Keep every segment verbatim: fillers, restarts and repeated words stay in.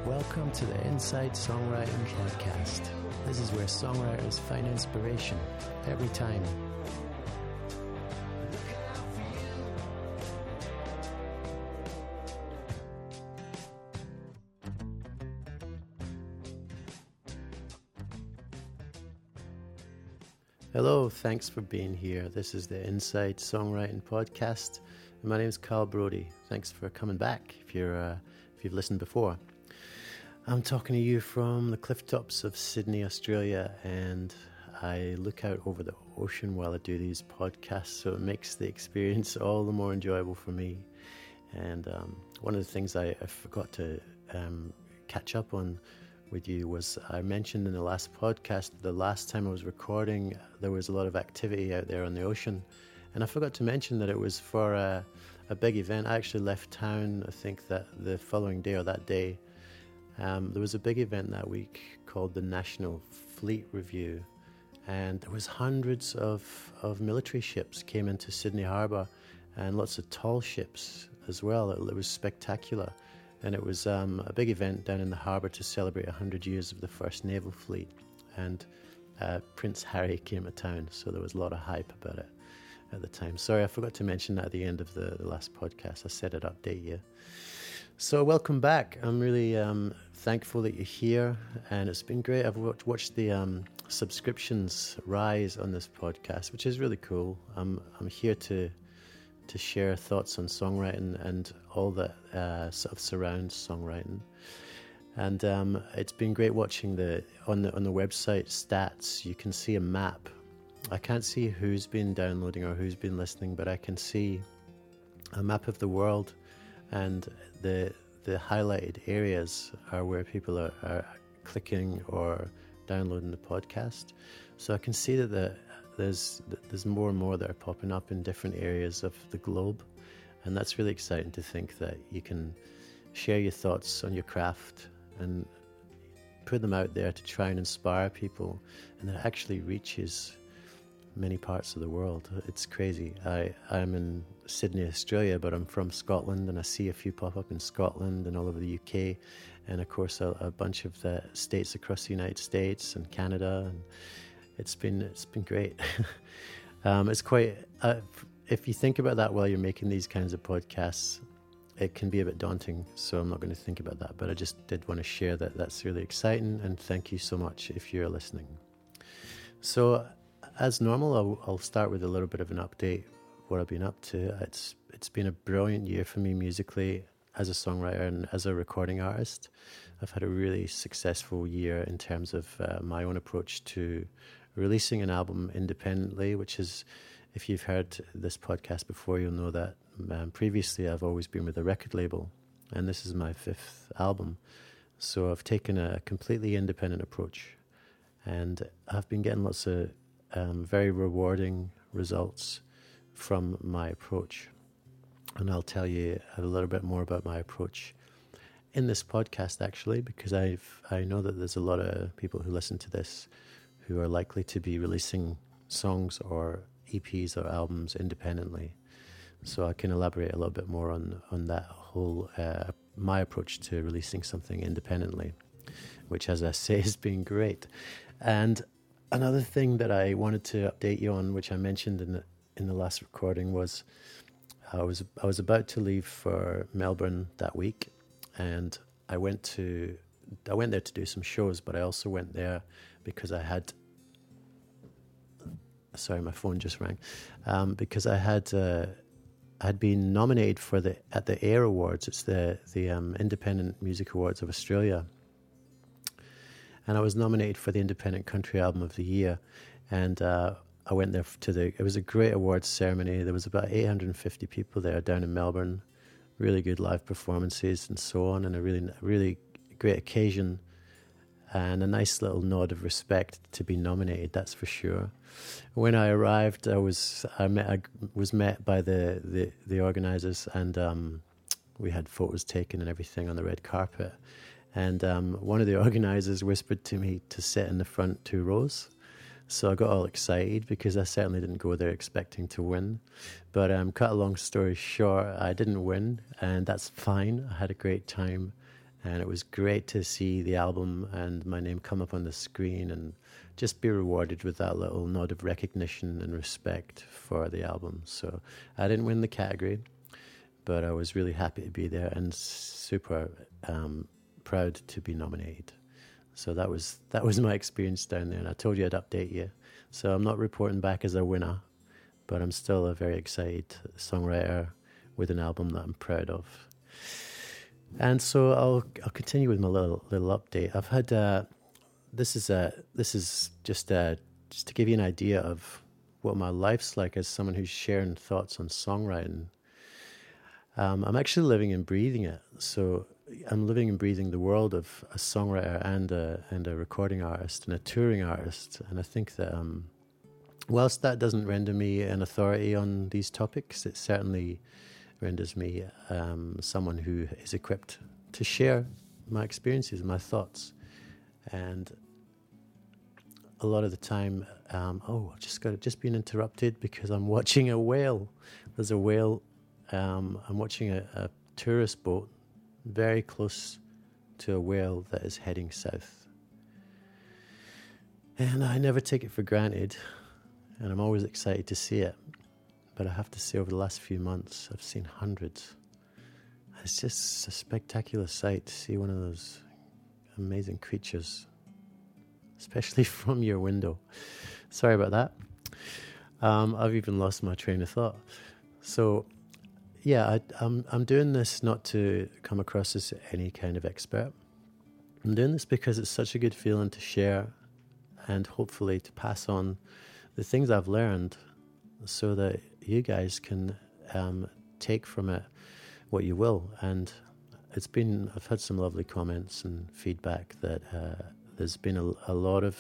Welcome to the Inside Songwriting Podcast. This is where songwriters find inspiration every time. Hello, thanks for being here. This is the Inside Songwriting Podcast. And my name is Carl Brody. Thanks for coming back if you're uh, if you've listened before. I'm talking to you from the cliff tops of Sydney, Australia, and I look out over the ocean while I do these podcasts, so it makes the experience all the more enjoyable for me. And um, one of the things I, I forgot to um, catch up on with you was I mentioned in the last podcast, the last time I was recording, there was a lot of activity out there on the ocean, and I forgot to mention that it was for a, a big event. I actually left town, I think that the following day or that day. Um, there was a big event that week called the National Fleet Review, and there was hundreds of, of military ships came into Sydney Harbour, and lots of tall ships as well. It, it was spectacular, and it was um, a big event down in the harbour to celebrate one hundred years of the first naval fleet, and uh, Prince Harry came to town, so there was a lot of hype about it at the time. Sorry, I forgot to mention that at the end of the, the last podcast. I said I'd update you. So welcome back. I'm really um, thankful that you're here, and it's been great. I've watched, watched the um, subscriptions rise on this podcast, which is really cool. I'm I'm here to to share thoughts on songwriting and all that uh, sort of surrounds songwriting. And um, it's been great watching the on the on the website stats. You can see a map. I can't see who's been downloading or who's been listening, but I can see a map of the world. And the the highlighted areas are where people are, are clicking or downloading the podcast. So I can see that the, there's there's more and more that are popping up in different areas of the globe, and that's really exciting to think that you can share your thoughts on your craft and put them out there to try and inspire people, and that actually reaches many parts of the world. It's crazy. I, I'm in Sydney, Australia, but I'm from Scotland, and I see a few pop up in Scotland and all over the U K, and of course a, a bunch of the states across the United States and Canada, and it's been it's been great. um, it's quite uh, if you think about that while you're making these kinds of podcasts, it can be a bit daunting, so I'm not going to think about that, but I just did want to share that that's really exciting, and thank you so much if you're listening. So as normal, I'll, I'll start with a little bit of an update of what I've been up to. It's it's been a brilliant year for me musically as a songwriter and as a recording artist. I've had a really successful year in terms of uh, my own approach to releasing an album independently, which is, if you've heard this podcast before, you'll know that um, previously I've always been with a record label, and this is my fifth album. So I've taken a completely independent approach, and I've been getting lots of Um, very rewarding results from my approach, and I'll tell you a little bit more about my approach in this podcast, actually, because I've I know that there's a lot of people who listen to this who are likely to be releasing songs or E Ps or albums independently, so I can elaborate a little bit more on on that whole uh, my approach to releasing something independently, which, as I say, has been great. And another thing that I wanted to update you on, which I mentioned in the in the last recording, was I was I was about to leave for Melbourne that week, and I went to I went there to do some shows, but I also went there because I had sorry, my phone just rang um, because I had uh, I had been nominated for the at the AIR Awards. It's the the um, Independent Music Awards of Australia. And I was nominated for the Independent Country Album of the Year, and uh, I went there to the. It was a great awards ceremony. There was about eight hundred fifty people there down in Melbourne, really good live performances and so on, and a really, really great occasion, and a nice little nod of respect to be nominated. That's for sure. When I arrived, I was I met I was met by the the, the organisers, and um, we had photos taken and everything on the red carpet. And um, one of the organisers whispered to me to sit in the front two rows. So I got all excited because I certainly didn't go there expecting to win. But um, cut a long story short, I didn't win, and that's fine. I had a great time. And it was great to see the album and my name come up on the screen and just be rewarded with that little nod of recognition and respect for the album. So I didn't win the category, but I was really happy to be there and super um, proud to be nominated. So that was that was my experience down there, and I told you I'd update you. So I'm not reporting back as a winner, but I'm still a very excited songwriter with an album that I'm proud of. And so I'll I'll continue with my little little update. I've had uh, this is a this is just a, just to give you an idea of what my life's like as someone who's sharing thoughts on songwriting. Um, I'm actually living and breathing it. So I'm living and breathing the world of a songwriter and a and a recording artist and a touring artist. And I think that um, whilst that doesn't render me an authority on these topics, it certainly renders me um, someone who is equipped to share my experiences, my thoughts. And a lot of the time, um, oh, I just got just been interrupted because I'm watching a whale. There's a whale. Um, I'm watching a, a tourist boat very close to a whale that is heading south. And I never take it for granted, and I'm always excited to see it. But I have to say, over the last few months, I've seen hundreds. It's just a spectacular sight to see one of those amazing creatures, especially from your window. Sorry about that. Um, I've even lost my train of thought. So, yeah, I, I'm I'm doing this not to come across as any kind of expert. I'm doing this because it's such a good feeling to share and hopefully to pass on the things I've learned so that you guys can um, take from it what you will. And it's been, I've had some lovely comments and feedback that uh, there's been a, a lot of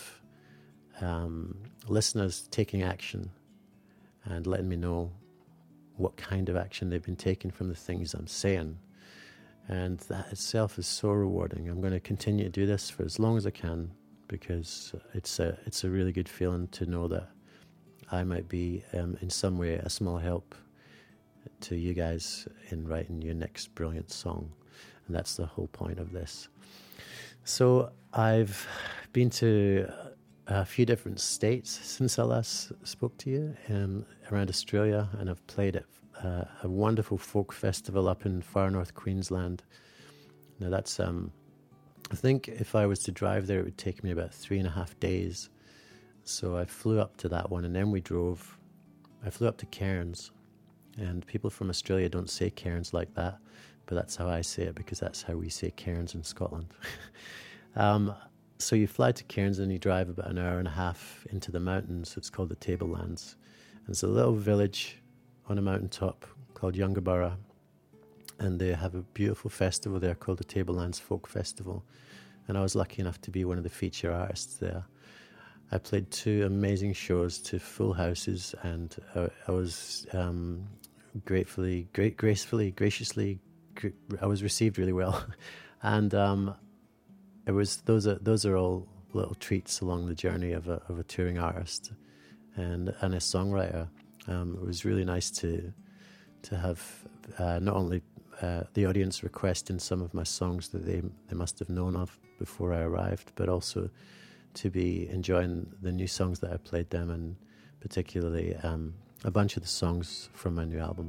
um, listeners taking action and letting me know what kind of action they've been taking from the things I'm saying. And that itself is so rewarding. I'm going to continue to do this for as long as I can because it's a, it's a really good feeling to know that I might be, um, in some way, a small help to you guys in writing your next brilliant song. And that's the whole point of this. So I've been to a few different states since I last spoke to you, um, around Australia, and I've played at uh, a wonderful folk festival up in far north Queensland. Now that's, um, I think if I was to drive there, it would take me about three and a half days. So I flew up to that one, and then we drove. I flew up to Cairns, and people from Australia don't say Cairns like that, but that's how I say it because that's how we say Cairns in Scotland. um, so you fly to Cairns and you drive about an hour and a half into the mountains. It's called the Tablelands. And it's a little village on a mountaintop called Yungaburra, and they have a beautiful festival there called the Tablelands Folk Festival. And I was lucky enough to be one of the feature artists there. I played two amazing shows to full houses, and I, I was um, gratefully, great, gracefully, graciously, gr- I was received really well, and um, it was those are those are all little treats along the journey of a of a touring artist and and a songwriter. Um, it was really nice to to have uh, not only uh, the audience requesting some of my songs that they they must have known of before I arrived, but also to be enjoying the new songs that I played them, and particularly um, a bunch of the songs from my new album.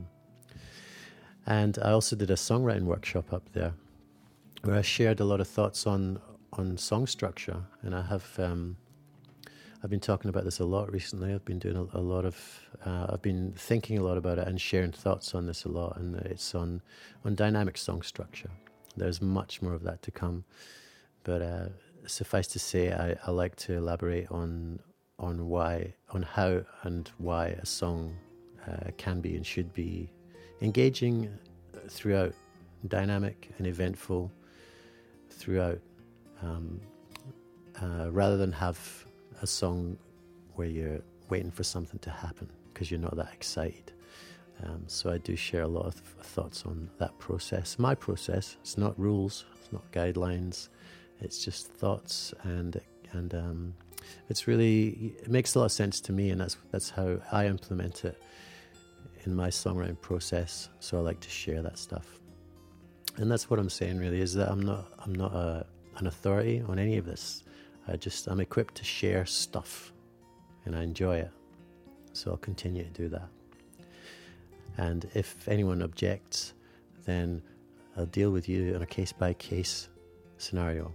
And I also did a songwriting workshop up there where I shared a lot of thoughts on on song structure, and I have um, I've been talking about this a lot recently. I've been doing a, a lot of uh, I've been thinking a lot about it and sharing thoughts on this a lot, and it's on on dynamic song structure. There's much more of that to come, but uh, suffice to say, I, I like to elaborate on on why, on how and why a song uh, can be and should be engaging throughout, dynamic and eventful throughout, um, uh, rather than have a song where you're waiting for something to happen because you're not that excited. Um, so I do share a lot of thoughts on that process. My process, it's not rules, it's not guidelines, it's just thoughts, and and um, it's really, it makes a lot of sense to me, and that's that's how I implement it in my songwriting process. So I like to share that stuff. And that's what I'm saying really, is that I'm not I'm not a, an authority on any of this. I just I'm equipped to share stuff, and I enjoy it, so I'll continue to do that. And if anyone objects, then I'll deal with you on a case by case scenario.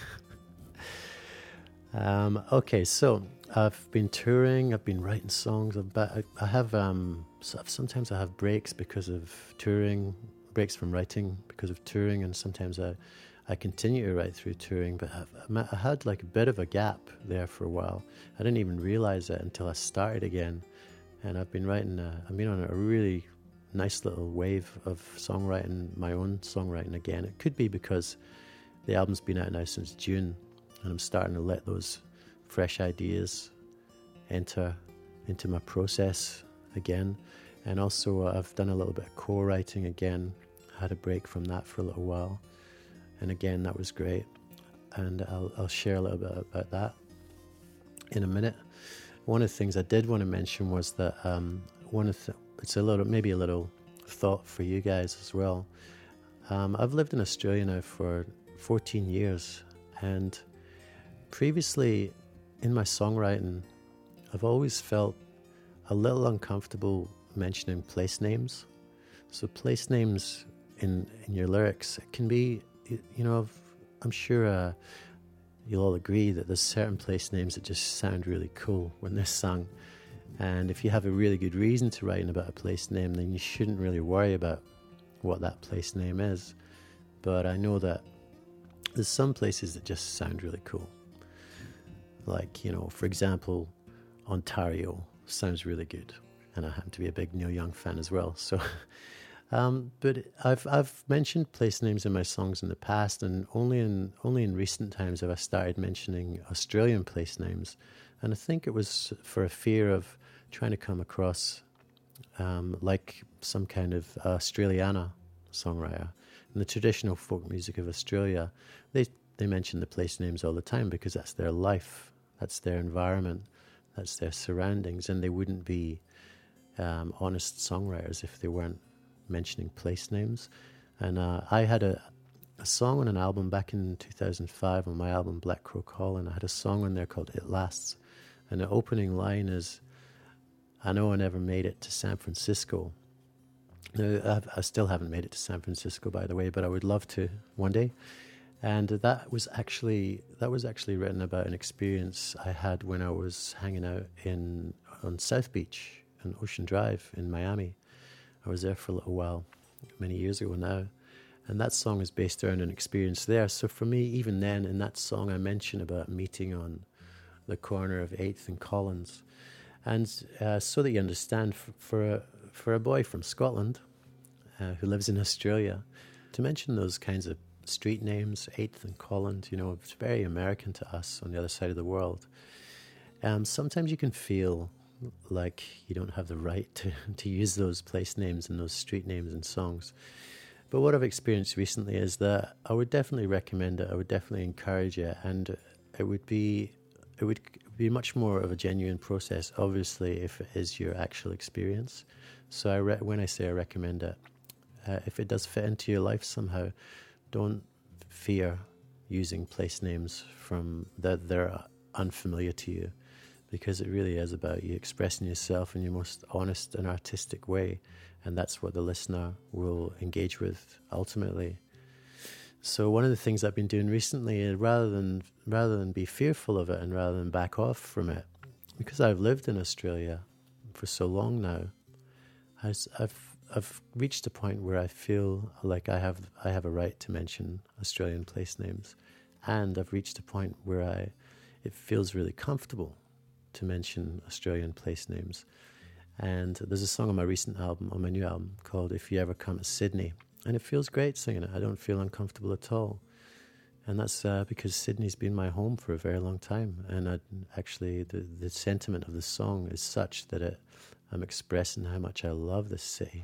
um, okay, so I've been touring, I've been writing songs, but I, I have um, sometimes I have breaks because of touring, breaks from writing because of touring, and sometimes I, I continue to write through touring, but I've, I had like a bit of a gap there for a while. I didn't even realize it until I started again, and I've been writing, a, I've been on a really nice little wave of songwriting, my own songwriting again. It could be because the album's been out now since June, and I'm starting to let those fresh ideas enter into my process again. And also uh, I've done a little bit of co-writing again. I had a break from that for a little while, and again that was great, and I'll, I'll share a little bit about that in a minute. One of the things I did want to mention was that um, one of the, it's a little maybe a little thought for you guys as well. um, I've lived in Australia now for fourteen years, and previously in my songwriting I've always felt a little uncomfortable mentioning place names. So place names in, in your lyrics, it can be, you know, I'm sure uh, you'll all agree that there's certain place names that just sound really cool when they're sung. And if you have a really good reason to write about a place name, then you shouldn't really worry about what that place name is. But I know that there's some places that just sound really cool. Like, you know, for example, Ontario sounds really good. And I happen to be a big Neil Young fan as well. So, um, but I've I've mentioned place names in my songs in the past, and only in only in recent times have I started mentioning Australian place names. And I think it was for a fear of trying to come across um, like some kind of Australiana songwriter. In the traditional folk music of Australia, they they mention the place names all the time because that's their life, that's their environment, that's their surroundings, and they wouldn't be um, honest songwriters if they weren't mentioning place names. And uh, I had a, a song on an album back in two thousand five on my album Black Crow Call, and I had a song on there called It Lasts. And the opening line is, I know I never made it to San Francisco. Now, I've, I still haven't made it to San Francisco, by the way, but I would love to one day. And that was actually that was actually written about an experience I had when I was hanging out in on South Beach and Ocean Drive in Miami. I was there for a little while, many years ago now. And that song is based around an experience there. So for me, even then, in that song, I mention about meeting on the corner of eighth and Collins. And uh, so that you understand, for, for, a, for a boy from Scotland uh, who lives in Australia, to mention those kinds of street names, eighth and Collins, you know, it's very American to us on the other side of the world. Um, sometimes you can feel like you don't have the right to, to use those place names and those street names in songs. But what I've experienced recently is that I would definitely recommend it. I would definitely encourage it, and it would be it would be much more of a genuine process, obviously, if it is your actual experience. So I re- when I say I recommend it, uh, if it does fit into your life somehow, don't fear using place names from that they're unfamiliar to you, because it really is about you expressing yourself in your most honest and artistic way. And that's what the listener will engage with ultimately. So one of the things I've been doing recently is rather than rather than be fearful of it and rather than back off from it, because I've lived in Australia for so long now, I've I've reached a point where I feel like I have I have a right to mention Australian place names, and I've reached a point where I it feels really comfortable to mention Australian place names. And there's a song on my recent album, on my new album, called If You Ever Come to Sydney. And it feels great singing it. I don't feel uncomfortable at all. And that's uh, because Sydney's been my home for a very long time. And I, actually, the, the sentiment of the song is such that it, I'm expressing how much I love this city.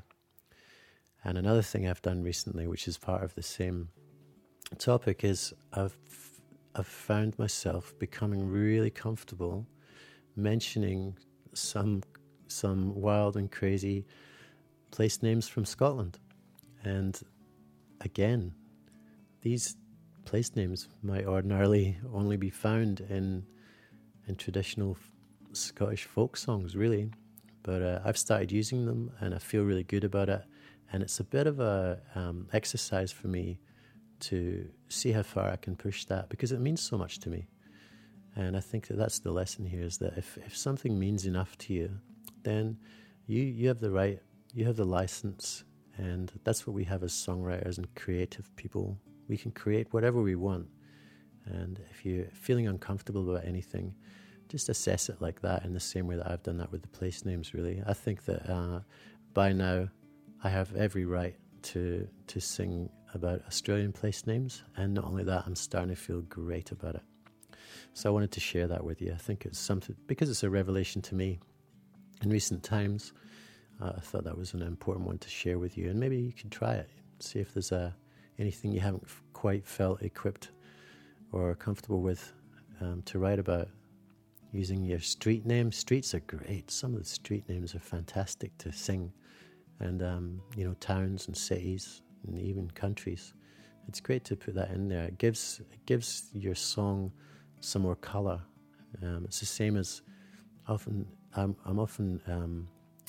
And another thing I've done recently, which is part of the same topic, is I've, I've found myself becoming really comfortable mentioning some some wild and crazy place names from Scotland. And again, these place names might ordinarily only be found in in traditional Scottish folk songs, really. But uh, I've started using them, and I feel really good about it. And it's a bit of a um, exercise for me to see how far I can push that, because it means so much to me. And I think that that's the lesson here, is that if, if something means enough to you, then you you have the right, you have the license, and that's what we have as songwriters and creative people. We can create whatever we want. And if you're feeling uncomfortable about anything, just assess it like that, in the same way that I've done that with the place names, really. I think that uh, by now I have every right to to sing about Australian place names, and not only that, I'm starting to feel great about it. So I wanted to share that with you. I think it's something, because it's a revelation to me in recent times. Uh, I thought that was an important one to share with you, and maybe you can try it, see if there's a, anything you haven't f- quite felt equipped or comfortable with um, to write about. Using your street names. Streets are great. Some of the street names are fantastic to sing. And, um, you know, towns and cities and even countries. It's great to put that in there. It gives it gives your song some more colour. Um, it's the same as often, I'm, I'm often, um,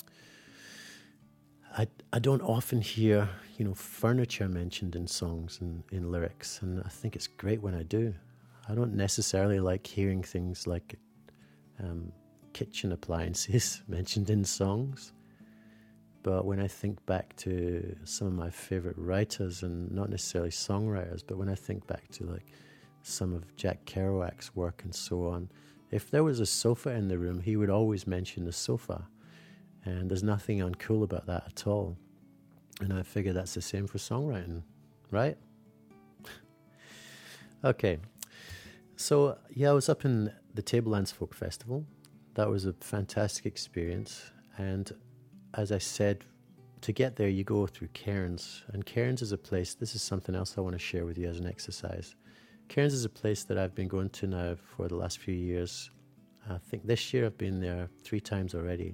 I, I don't often hear, you know, furniture mentioned in songs and in lyrics. And I think it's great when I do. I don't necessarily like hearing things like Um, kitchen appliances mentioned in songs, but when I think back to some of my favorite writers, and not necessarily songwriters, but when I think back to like some of Jack Kerouac's work and so on, if there was a sofa in the room, he would always mention the sofa, and there's nothing uncool about that at all. And I figure that's the same for songwriting, right? Okay, so yeah, I was up in the Tablelands Folk Festival. That was a fantastic experience, and as I said, to get there you go through Cairns, and Cairns is a place, this is something else I want to share with you as an exercise. Cairns is a place that I've been going to now for the last few years. I think this year I've been there three times already,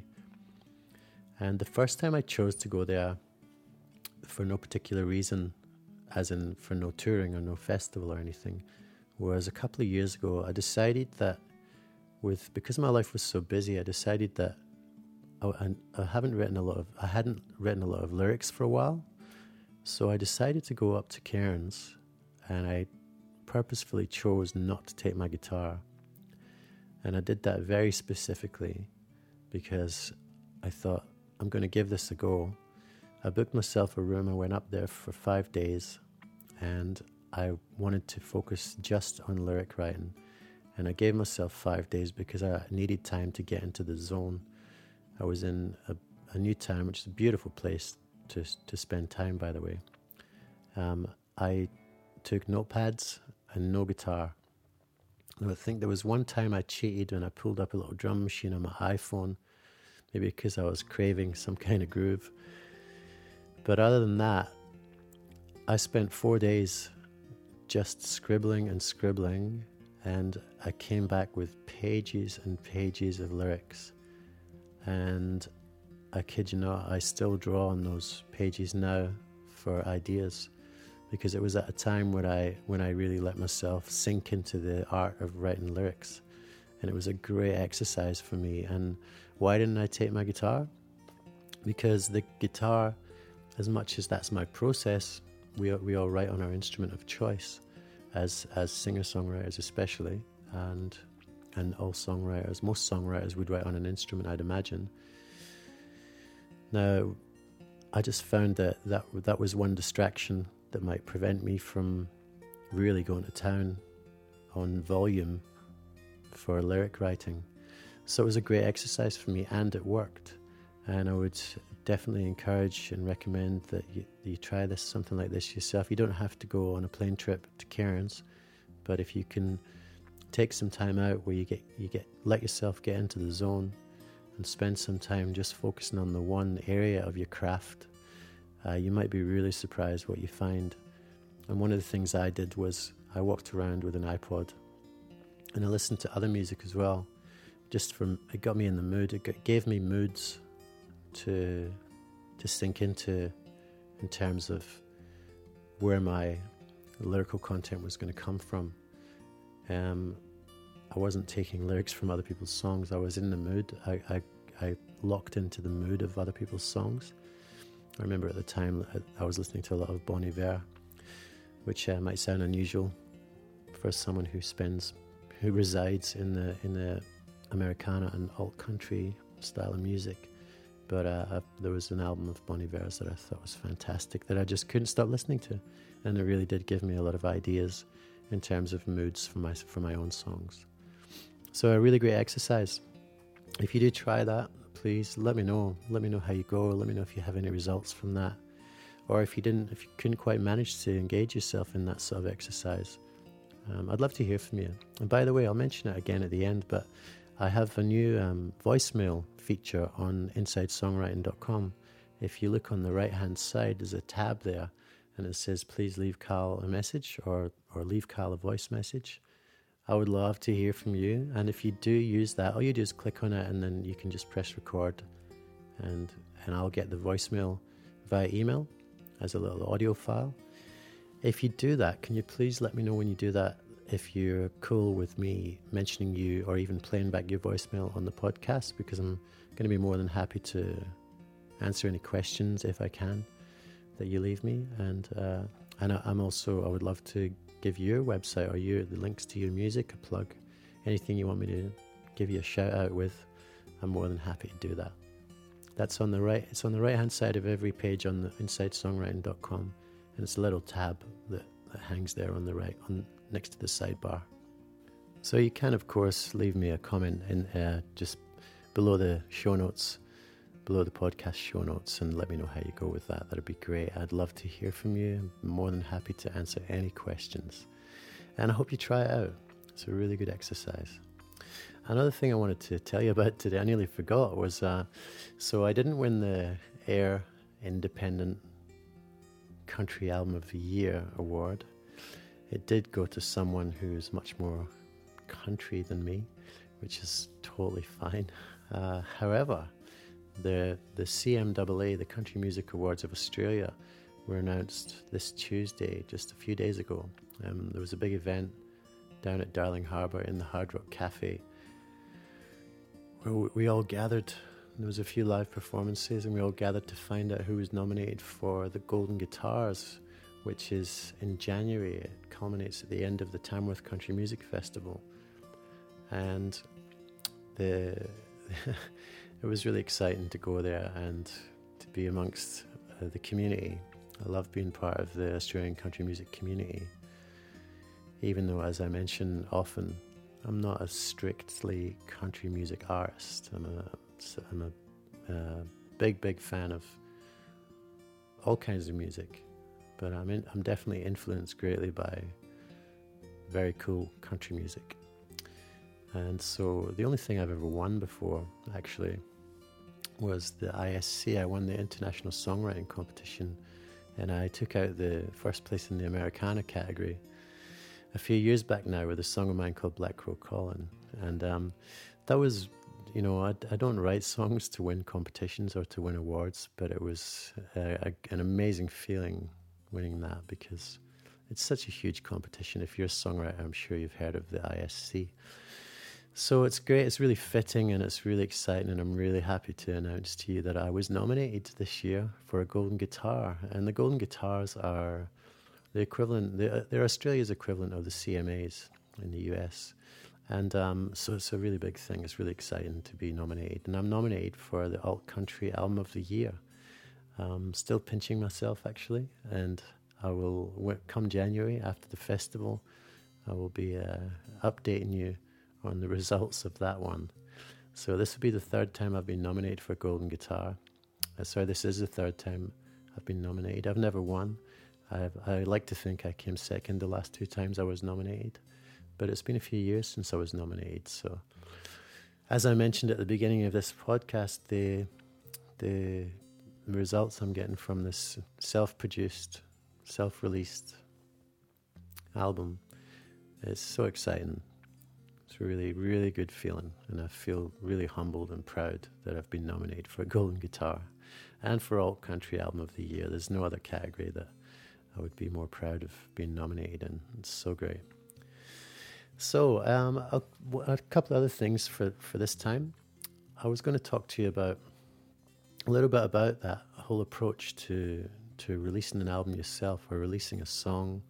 and the first time I chose to go there for no particular reason, as in for no touring or no festival or anything, whereas a couple of years ago I decided that with because my life was so busy, I decided that I, I haven't written a lot of I hadn't written a lot of lyrics for a while, so I decided to go up to Cairns, and I purposefully chose not to take my guitar, and I did that very specifically because I thought, I'm going to give this a go. I booked myself a room. I went up there for five days, and I wanted to focus just on lyric writing. And I gave myself five days because I needed time to get into the zone. I was in a, a new town, which is a beautiful place to to spend time, by the way. Um, I took notepads and no guitar. And I think there was one time I cheated and I pulled up a little drum machine on my iPhone, maybe because I was craving some kind of groove. But other than that, I spent four days just scribbling and scribbling, and I came back with pages and pages of lyrics. And I kid you not, I still draw on those pages now for ideas, because it was at a time when I when I really let myself sink into the art of writing lyrics, and it was a great exercise for me. And why didn't I take my guitar? Because the guitar, as much as that's my process, we we all write on our instrument of choice, as as singer-songwriters especially, and and all songwriters, most songwriters would write on an instrument, I'd imagine. Now, I just found that that, that was one distraction that might prevent me from really going to town on volume for lyric writing. So it was a great exercise for me, and it worked. And I would definitely encourage and recommend that you, you try this, something like this yourself. You don't have to go on a plane trip to Cairns, but if you can take some time out where you get you get let yourself get into the zone and spend some time just focusing on the one area of your craft, uh, you might be really surprised what you find. And one of the things I did was I walked around with an iPod, and I listened to other music as well. Just from it got me in the mood. It got, gave me moods to to sink into, in terms of where my lyrical content was going to come from. Um, I wasn't taking lyrics from other people's songs. I was in the mood. I, I, I locked into the mood of other people's songs. I remember at the time I was listening to a lot of Bon Iver, which uh, might sound unusual for someone who spends, who resides in the in the Americana and alt country style of music. But uh, there was an album of Bon Iver's that I thought was fantastic that I just couldn't stop listening to, and it really did give me a lot of ideas in terms of moods for my for my own songs. So a really great exercise. If you do try that, please let me know. Let me know how you go. Let me know if you have any results from that, or if you didn't, if you couldn't quite manage to engage yourself in that sort of exercise. Um, I'd love to hear from you. And by the way, I'll mention it again at the end, but I have a new um, voicemail feature on inside songwriting dot com. If you look on the right-hand side, there's a tab there, and it says, please leave Carl a message or, or leave Carl a voice message. I would love to hear from you. And if you do use that, all you do is click on it, and then you can just press record, and, and I'll get the voicemail via email as a little audio file. If you do that, can you please let me know when you do that if you're cool with me mentioning you or even playing back your voicemail on the podcast, because I'm going to be more than happy to answer any questions if I can that you leave me. And uh, and I'm also, I would love to give your website or your the links to your music a plug. Anything you want me to give you a shout out with, I'm more than happy to do that. That's on the right. It's on the right hand side of every page on the inside songwriting dot com, and it's a little tab that, that hangs there on the right, on next to the sidebar. So you can, of course, leave me a comment in uh, just below the show notes, below the podcast show notes, and let me know how you go with that. That'd be great. I'd love to hear from you. I'm more than happy to answer any questions. And I hope you try it out. It's a really good exercise. Another thing I wanted to tell you about today, I nearly forgot, was uh, so I didn't win the Air Independent Country Album of the Year award. It did go to someone who's much more country than me, which is totally fine. Uh, however, the the C M A A, the Country Music Awards of Australia, were announced this Tuesday, just a few days ago. Um, there was a big event down at Darling Harbour in the Hard Rock Cafe, where we, we all gathered. There was a few live performances, and we all gathered to find out who was nominated for the Golden Guitars, which is in January. It culminates at the end of the Tamworth Country Music Festival. And the it was really exciting to go there and to be amongst uh, the community. I love being part of the Australian country music community, even though, as I mention often, I'm not a strictly country music artist. I'm a, I'm a uh, big, big fan of all kinds of music. But I'm in, I'm definitely influenced greatly by very cool country music. And so the only thing I've ever won before, actually, was the I S C. I won the International Songwriting Competition, and I took out the first place in the Americana category a few years back now with a song of mine called Black Crow Callin'. And um, that was, you know, I, I don't write songs to win competitions or to win awards, but it was uh, a, an amazing feeling winning that, because it's such a huge competition. If you're a songwriter, I'm sure you've heard of the I S C. So it's great, it's really fitting, and it's really exciting, and I'm really happy to announce to you that I was nominated this year for a Golden Guitar. And the Golden Guitars are the equivalent, they're, they're Australia's equivalent of the C M As in the U S. And um, so it's a really big thing. It's really exciting to be nominated. And I'm nominated for the Alt Country Album of the Year. I'm still pinching myself, actually, and I will, come January after the festival, I will be uh, updating you on the results of that one. So this will be the third time I've been nominated for Golden Guitar. Uh, sorry, this is the third time I've been nominated. I've never won. I've, I like to think I came second the last two times I was nominated, but it's been a few years since I was nominated. So as I mentioned at the beginning of this podcast, the the results I'm getting from this self-produced, self-released album is so exciting. It's a really, really good feeling, and I feel really humbled and proud that I've been nominated for a Golden Guitar and for Alt Country Album of the Year. There's no other category that I would be more proud of being nominated, and it's so great. So um, a, a couple of other things for, for this time. I was going to talk to you about a little bit about that whole approach to to releasing an album yourself or releasing a song.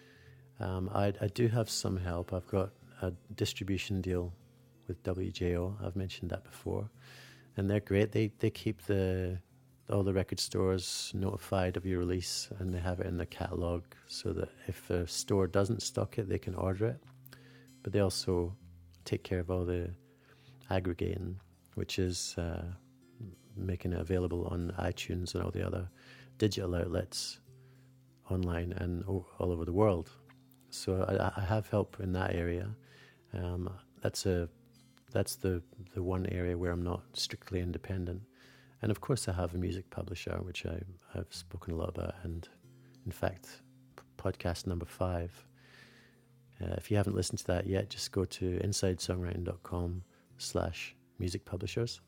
Um, I, I do have some help. I've got a distribution deal with W J O. I've mentioned that before, and they're great. They they keep the all the record stores notified of your release, and they have it in their catalog so that if a store doesn't stock it, they can order it. But they also take care of all the aggregating, which is uh, making it available on iTunes and all the other digital outlets online and o- all over the world. So I, I have help in that area. Um, that's a that's the the one area where I'm not strictly independent. And of course, I have a music publisher, which I, I've spoken a lot about. And in fact, p- podcast number five. Uh, if you haven't listened to that yet, just go to insidesongwriting.com slash music publishers.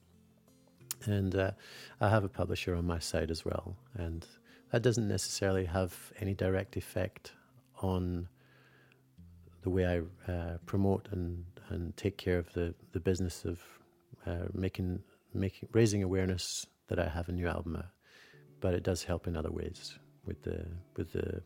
And uh, I have a publisher on my side as well. And that doesn't necessarily have any direct effect on the way I uh, promote and, and take care of the, the business of uh, making making raising awareness that I have a new album out. But it does help in other ways with the with the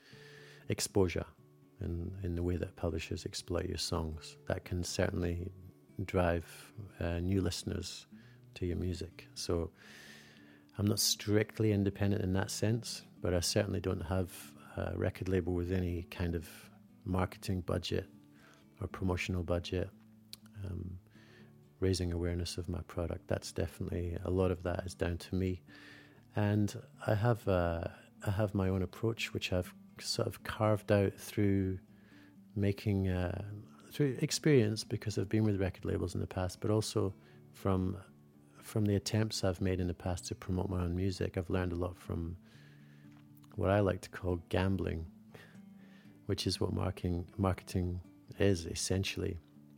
exposure and in the way that publishers exploit your songs. That can certainly drive uh, new listeners to your music. So I'm not strictly independent in that sense, but I certainly don't have a record label with any kind of marketing budget or promotional budget, um, raising awareness of my product. That's definitely, a lot of that is down to me. And I have uh, I have my own approach, which I've sort of carved out through making, uh, through experience, because I've been with record labels in the past, but also from from the attempts I've made in the past to promote my own music. I've learned a lot from what I like to call gambling, which is what marketing marketing is essentially.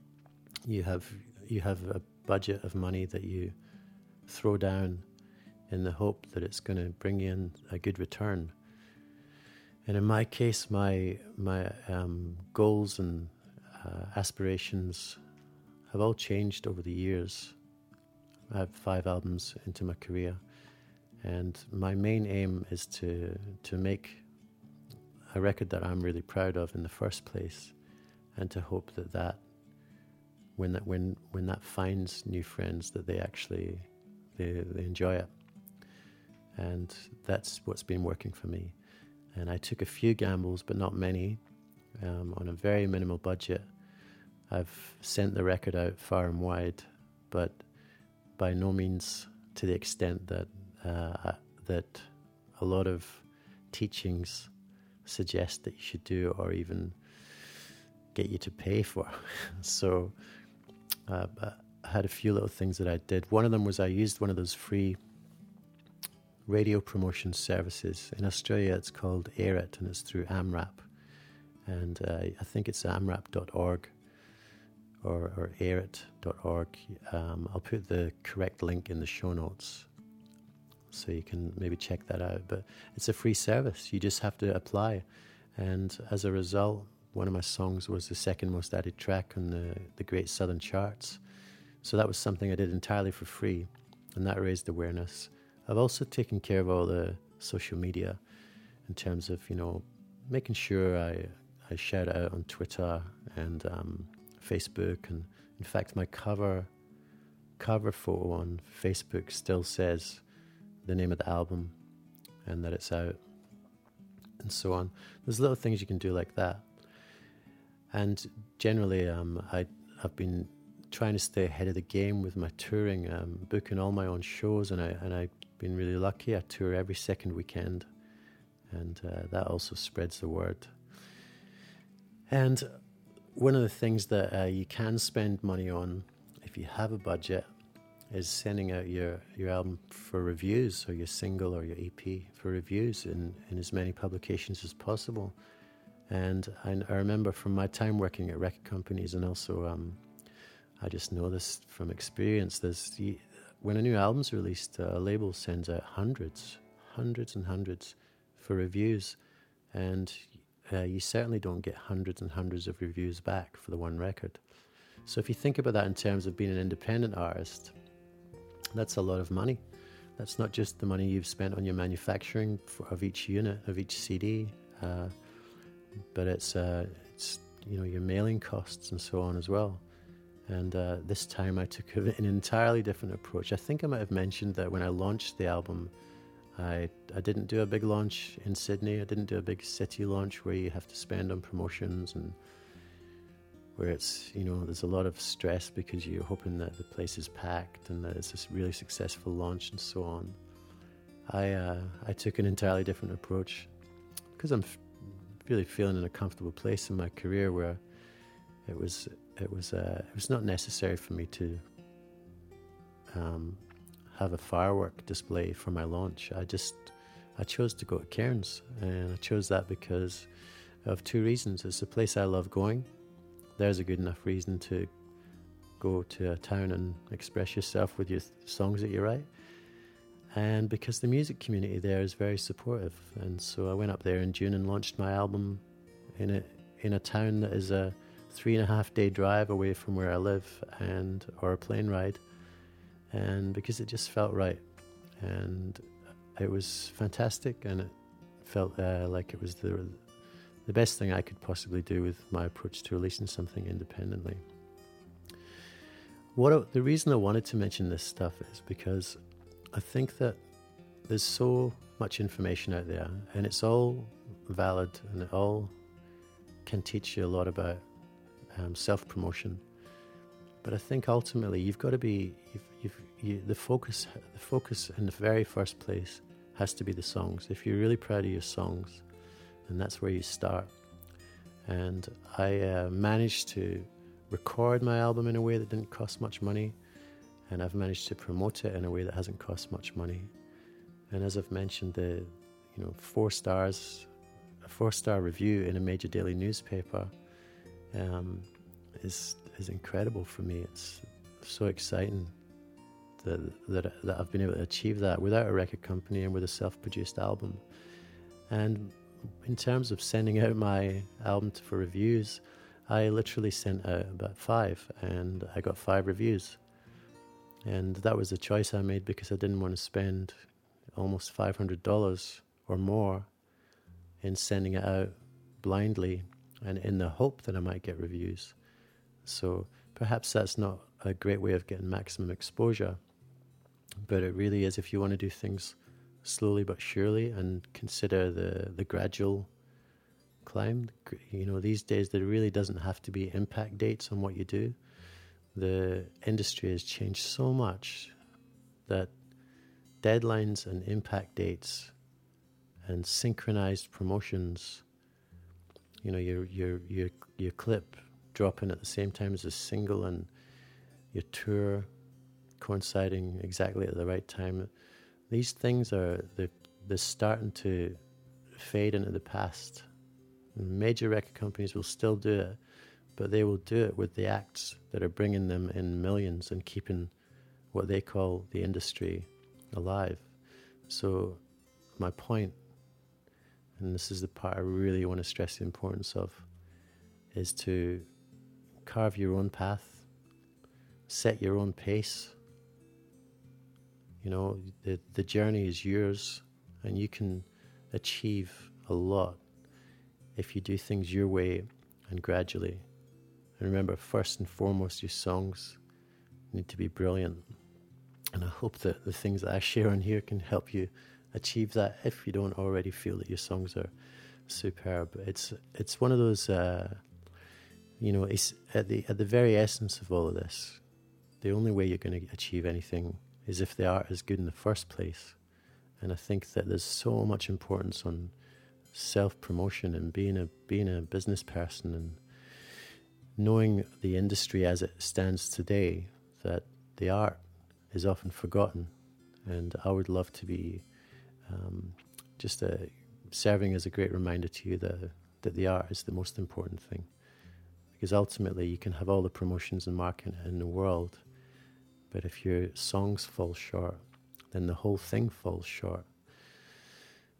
You have you have a budget of money that you throw down in the hope that it's going to bring you in a good return. And in my case, my my um, goals and uh, aspirations have all changed over the years. I have five albums into my career, and my main aim is to to make a record that I'm really proud of in the first place, and to hope that that when that when when that finds new friends, that they actually they they enjoy it. And that's what's been working for me. And I took a few gambles, but not many, um, on a very minimal budget. I've sent the record out far and wide, but by no means to the extent that uh, that a lot of teachings suggest that you should do, or even get you to pay for. So uh, I had a few little things that I did. One of them was I used one of those free radio promotion services. In Australia, it's called AirIt, and it's through AMRAP. And uh, I think it's amrap dot org or, or airit dot org. Um, I'll put the correct link in the show notes so you can maybe check that out. But it's a free service. You just have to apply. And as a result, one of my songs was the second most added track on the, the Great Southern charts. So that was something I did entirely for free, and that raised awareness. I've also taken care of all the social media in terms of, you know, making sure I, I shout it out on Twitter and um, Facebook. And in fact, my cover cover photo on Facebook still says the name of the album and that it's out, and so on. There's little things you can do like that. And generally, um, I, I've been trying to stay ahead of the game with my touring, um, booking all my own shows, and I and I've been really lucky. I tour every second weekend, and uh, that also spreads the word. And one of the things that uh, you can spend money on, if you have a budget, is sending out your, your album for reviews, or your single or your E P for reviews in, in as many publications as possible. And I, I remember from my time working at record companies, and also um, I just know this from experience, there's the, when a new album's released, a label sends out hundreds, hundreds and hundreds for reviews. and uh, you certainly don't get hundreds and hundreds of reviews back for the one record. So if you think about that in terms of being an independent artist, that's a lot of money. That's not just the money you've spent on your manufacturing for, of each unit, of each C D, uh, but it's uh, it's you know your mailing costs and so on as well. And uh, this time I took an entirely different approach. I think I might have mentioned that when I launched the album, I I didn't do a big launch in Sydney. I didn't do a big city launch where you have to spend on promotions and where it's, you know, there's a lot of stress because you're hoping that the place is packed and that it's a really successful launch and so on. I uh, I took an entirely different approach because I'm f- really feeling in a comfortable place in my career where it was it was uh, it was not necessary for me to um, have a firework display for my launch. I just I chose to go to Cairns, and I chose that because of two reasons. It's a place I love going. There's a good enough reason to go to a town and express yourself with your th- songs that you write. And because the music community there is very supportive. And so I went up there in June and launched my album in a in a town that is a three and a half day drive away from where I live, and or a plane ride. And because it just felt right. And it was fantastic, and it felt uh, like it was the the best thing I could possibly do with my approach to releasing something independently. What I, the reason I wanted to mention this stuff is because I think that there's so much information out there, and it's all valid, and it all can teach you a lot about um, self-promotion. But I think ultimately you've got to be you've, you've, you, the focus. The focus in the very first place has to be the songs. If you're really proud of your songs, and that's where you start. And I uh, managed to record my album in a way that didn't cost much money, and I've managed to promote it in a way that hasn't cost much money. And as I've mentioned, the you know four stars, a four-star review in a major daily newspaper um, is is incredible for me. It's so exciting that that that I've been able to achieve that without a record company and with a self-produced album. And in terms of sending out my album to, for reviews, I literally sent out about five, and I got five reviews. And that was a choice I made because I didn't want to spend almost five hundred dollars or more in sending it out blindly and in the hope that I might get reviews. So perhaps that's not a great way of getting maximum exposure, but it really is if you want to do things slowly but surely and consider the, the gradual climb. You know, these days there really doesn't have to be impact dates on what you do. The industry has changed so much that deadlines and impact dates and synchronized promotions, you know, your your your your clip dropping at the same time as a single and your tour coinciding exactly at the right time. These things are they're, they're starting to fade into the past. Major record companies will still do it, but they will do it with the acts that are bringing them in millions and keeping what they call the industry alive. So my point, and this is the part I really want to stress the importance of, is to carve your own path, set your own pace. You know, the, the journey is yours, and you can achieve a lot if you do things your way and gradually. And remember, first and foremost, your songs need to be brilliant. And I hope that the things that I share on here can help you achieve that if you don't already feel that your songs are superb. It's it's one of those, uh, you know, it's at the at the very essence of all of this, the only way you're going to achieve anything is if the art is good in the first place. And I think that there's so much importance on self-promotion and being a being a business person and knowing the industry as it stands today, that the art is often forgotten. And I would love to be um, just a, serving as a great reminder to you that, that the art is the most important thing. Because ultimately you can have all the promotions and marketing in the world, but if your songs fall short, then the whole thing falls short.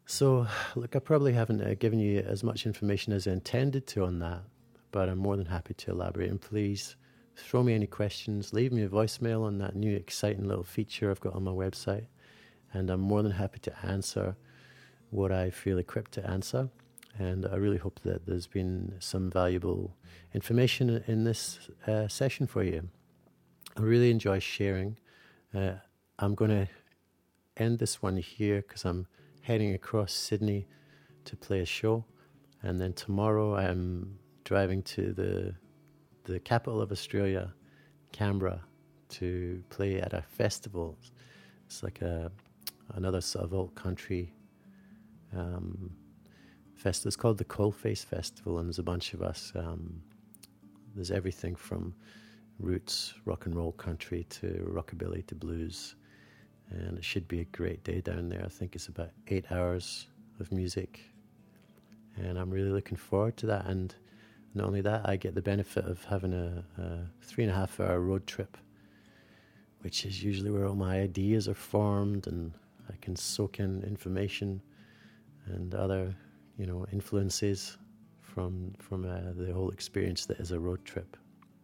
So, look, I probably haven't uh, given you as much information as I intended to on that, but I'm more than happy to elaborate. And please throw me any questions, leave me a voicemail on that new exciting little feature I've got on my website, and I'm more than happy to answer what I feel equipped to answer. And I really hope that there's been some valuable information in this uh, session for you. I really enjoy sharing. Uh, I'm going to end this one here because I'm heading across Sydney to play a show, and then tomorrow I'm driving to the the capital of Australia, Canberra, to play at a festival. It's like a another sort of alt country um, festival. It's called the Coalface Festival, and there's a bunch of us. Um, there's everything from roots rock and roll country to rockabilly to blues. And it should be a great day down there. I think it's about eight hours of music. And I'm really looking forward to that. And not only that, I get the benefit of having a, a three and a half hour road trip, which is usually where all my ideas are formed, and I can soak in information and other, you know, influences from, from uh, the whole experience that is a road trip.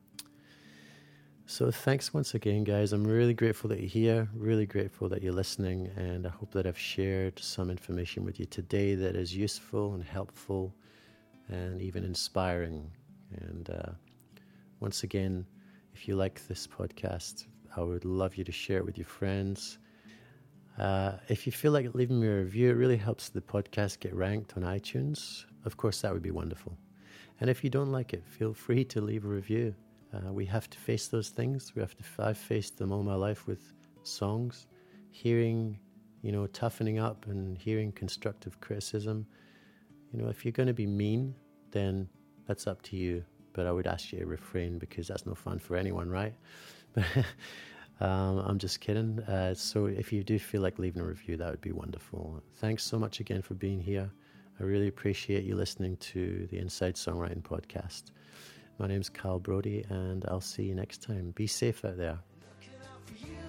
So thanks once again, guys. I'm really grateful that you're here, really grateful that you're listening, and I hope that I've shared some information with you today that is useful and helpful and even inspiring. And uh, once again, if you like this podcast, I would love you to share it with your friends. Uh, if you feel like leaving me a review, it really helps the podcast get ranked on iTunes. Of course, that would be wonderful. And if you don't like it, feel free to leave a review. Uh, we have to face those things. We have to. I've faced them all my life with songs, hearing, you know, toughening up and hearing constructive criticism. You know, if you're going to be mean, then that's up to you. But I would ask you to refrain, because that's no fun for anyone, right? um, I'm just kidding. Uh, so if you do feel like leaving a review, that would be wonderful. Thanks so much again for being here. I really appreciate you listening to the Inside Songwriting Podcast. My name's Carl Brody, and I'll see you next time. Be safe out there.